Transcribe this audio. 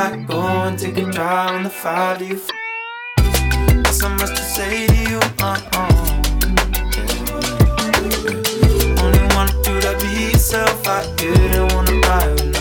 I go and take a drive on the 5 to you. Got so much to say to you, Only wanna do that be yourself. I didn't wanna lie with no